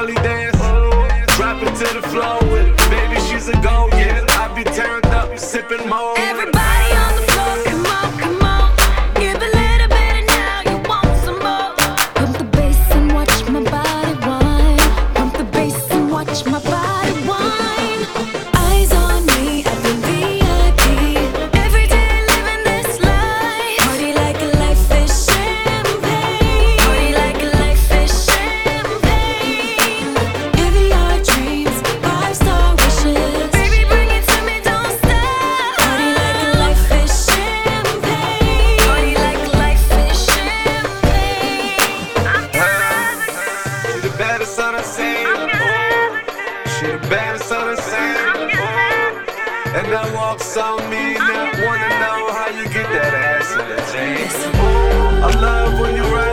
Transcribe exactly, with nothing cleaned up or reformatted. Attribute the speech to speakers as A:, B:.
A: belly dance. Drop it to the floor with it. Baby, she's a go, yeah. I be turned up, sipping more.
B: Everybody on the floor, come on, come on. Give a little bit and now you want some more. Pump the bass and watch my body whine. Pump the bass and watch my body whine. Eyes on me, I've been V I P. Every day living this life. Party like a life is champagne. Party like a life is champagne. Caviar dreams, five star wishes. Baby, bring it to me, don't stop. Party like a life is champagne. Party like life is champagne.
A: She the baddest on the scene. She the baddest on the scene. And that walks on me, and I wanna know how you get that ass in the jeans. I love when you ride.